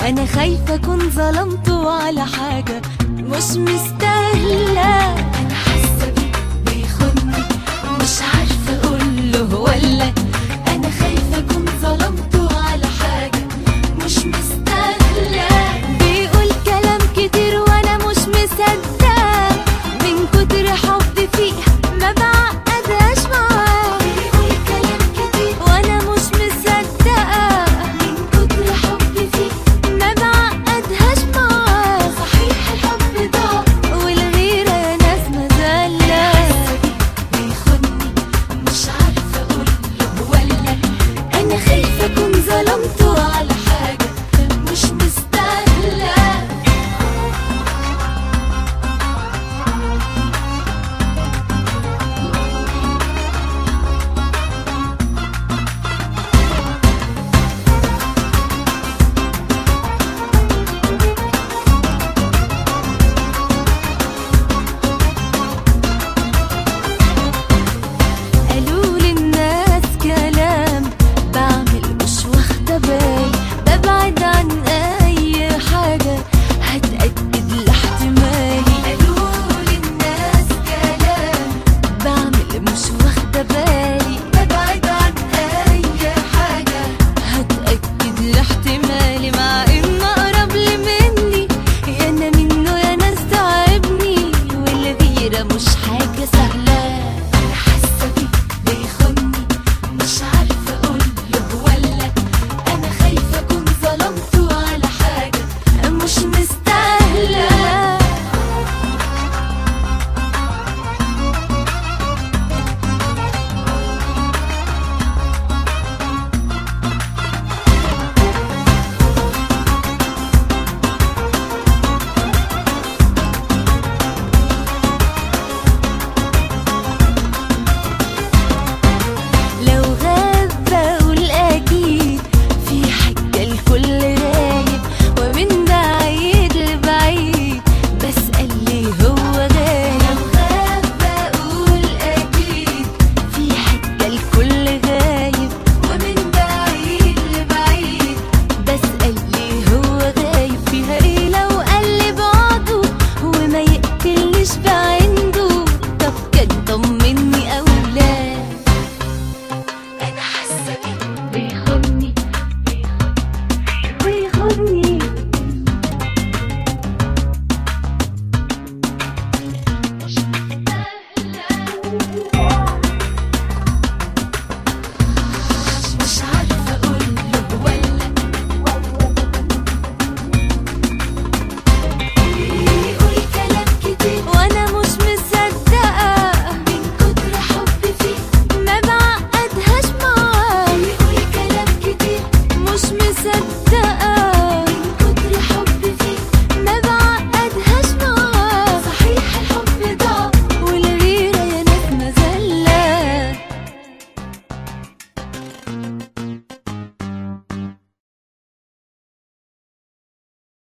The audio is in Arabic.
انا خايفة اكون ظلمته على حاجة مش مستاهلة. انا حاسة بيه بيخوني مش عارفة اقوله ولا، انا خايفة اكون ظلمته على حاجة مش مستاهلة. بيقول كلام كتير وانا مش مصدقة، من كتر حبي فيه ما بعقدهاش معاه. بيقول كلام كتير وانا مش مصدقة، من كتر حبي فيه ما بعقدهاش معاه. صحيح الحب ضاع والغيرة يا ناس مزالة. بيخوني مش عارفة اقوله ولا، انا خايفة اكون ظلمته على حاجة مش مستاهلة. قالوا للناس كلام بعمل مش واخدة بالي، ببعد عن اي حاجة هتأكد لاحتمالي. قالوا للناس كلام بعمل مش واخدة بالي، ببعد عن اي حاجة هتأكد لاحتمالي. مع ان اقرب لي مني يا انا منه يا ناس تعبني، والغيرة مش حاجة سهلة. انا حاسة بيه بيخوني مش عارفة اقوله ولا، انا خايفة اكون ظلمته على حاجة مش مستاهلة. لو غاب بقول اكيد في حاجة الكل غايب، ومن بعيد لبعيد بسأل ليه هو غايب. لو غاب بقول اكيد في حاجة الكل غايب، ومن بعيد لبعيد بسأل ليه هو غايب. فيها ايه لو قل بعضه وما يقتلنيش بعنده؟ طب كان طمني او لا. انا حاسه بيه بيخوني بيخوني مش عارفه اقوله ولا، بيقول كلام كتير وانا مش مصدقه، من كتر حبي فيه ما بعقدهاش معاه. بيقول كلام كتير مش مصدقه.